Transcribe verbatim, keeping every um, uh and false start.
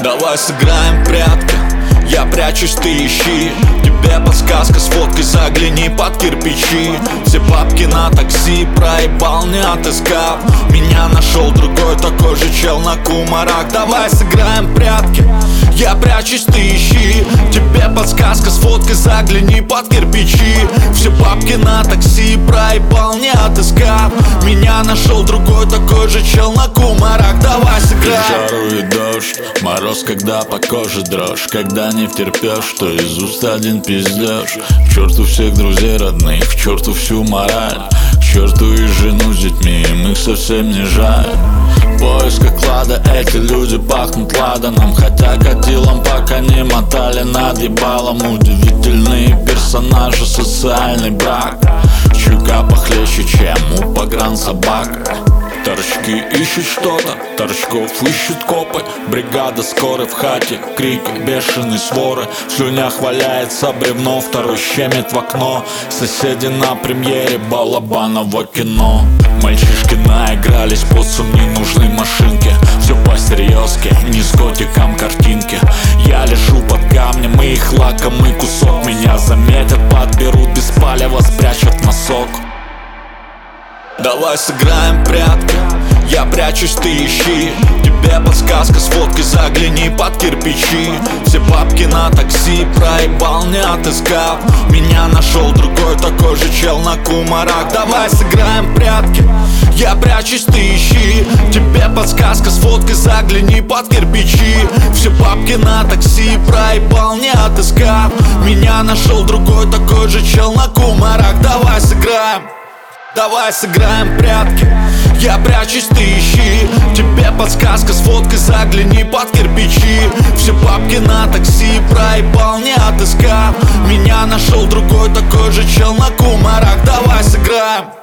Давай сыграем в прятки, я прячусь, ты ищи. Тебе подсказка с фоткой, загляни под кирпичи. Все бабки на такси, проебал, не отыскал. Меня нашел другой такой же чел на кумарах. Давай сыграем в прятки, я прячусь, ты ищи. Тебе подсказка с фоткой, загляни под кирпичи. Все бабки на такси, проебал, не отыскал. Меня нашел другой такой же чел на кумарах. Давай сыграем. Жару и дождь, мороз, когда по коже дрожь. Когда не втерпешь, что из уст один пиздешь. К черту всех друзей родных, к черту всю мораль. К черту и жену с детьми, им их совсем не жаль. В поисках клада эти люди пахнут ладаном. Хотя катилом пока не мотали над ебалом. Удивительные персонажи, социальный брак. Чука похлеще, чем у погрансобак. Торчки ищут что-то, торчков ищут копы. Бригада скорой в хате, крики, бешеные своры. В слюнях валяется бревно, второй щемит в окно. Соседи на премьере балабаново кино. Мальчишки наигрались под сум ненужной машинки. Все по-серьезки, не с котиком картинки. Я лежу под камнем, и их лакомый кусок. Меня заметят, подберут без палева, спрячут носок. Давай сыграем в прятки, я прячусь, ты ищи. Тебе подсказка с фоткой, загляни под кирпичи. Все бабки на такси, проебал, не отыскал. Меня нашел другой такой же чел на кумарах. Давай сыграем в прятки, я прячусь, ты ищи. Тебе подсказка с фоткой, загляни под кирпичи. Все бабки на такси, проебал, не отыскал. Меня нашел другой такой же чел на кумарах. Давай сыграем. Давай сыграем в прятки, я прячусь, ты ищи. Тебе подсказка с фоткой, загляни под кирпичи. Все бабки на такси, проебал, не отыскал. Меня нашел другой такой же чел на кумарах. Давай сыграем.